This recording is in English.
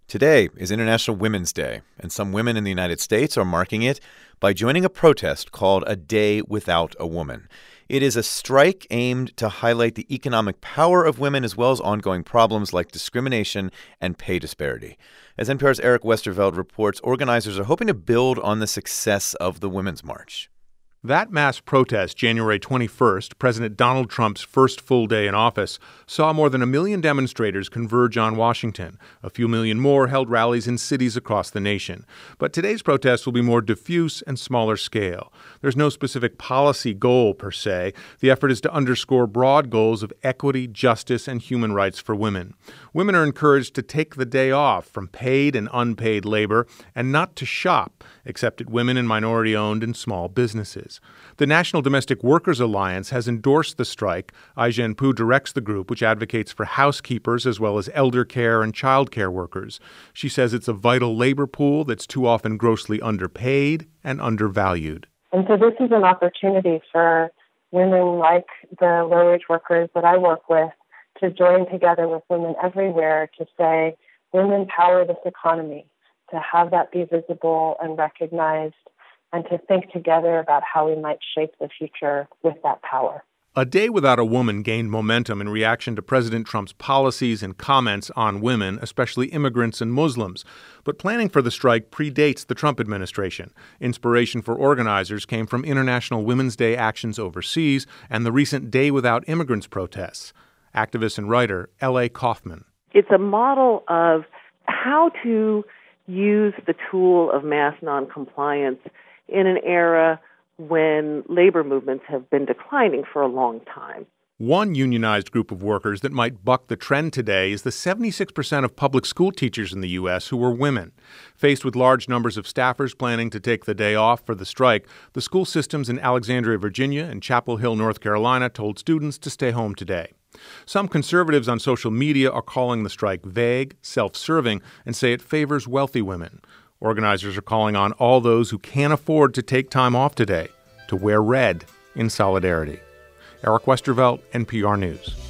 Today is International Women's Day, and some women in the United States are marking it by joining a protest called A Day Without a Woman. It is a strike aimed to highlight the economic power of women as well as ongoing problems like discrimination and pay disparity. As NPR's Eric Westerveld reports, organizers are hoping to build on the success of the Women's March. That mass protest, January 21st, President Donald Trump's first full day in office, saw more than 1 million demonstrators converge on Washington. A few million more held rallies in cities across the nation. But today's protest will be more diffuse and smaller scale. There's no specific policy goal, per se. The effort is to underscore broad goals of equity, justice, and human rights for women. Women are encouraged to take the day off from paid and unpaid labor and not to shop, except at women and minority-owned and small businesses. The National Domestic Workers Alliance has endorsed the strike. Ai-jen Poo directs the group, which advocates for housekeepers as well as elder care and child care workers. She says it's a vital labor pool that's too often grossly underpaid and undervalued. And so this is an opportunity for women like the low-wage workers that I work with to join together with women everywhere to say, women power this economy, to have that be visible and recognized, and to think together about how we might shape the future with that power. A Day Without a Woman gained momentum in reaction to President Trump's policies and comments on women, especially immigrants and Muslims. But planning for the strike predates the Trump administration. Inspiration for organizers came from International Women's Day actions overseas and the recent Day Without Immigrants protests. Activist and writer L.A. Kaufman. It's a model of how to use the tool of mass noncompliance in an era when labor movements have been declining for a long time. One unionized group of workers that might buck the trend today is the 76% of public school teachers in the U.S. who are women. Faced with large numbers of staffers planning to take the day off for the strike, the school systems in Alexandria, Virginia, and Chapel Hill, North Carolina, told students to stay home today. Some conservatives on social media are calling the strike vague, self-serving, and say it favors wealthy women. Organizers are calling on all those who can't afford to take time off today to wear red in solidarity. Eric Westerveld, NPR News.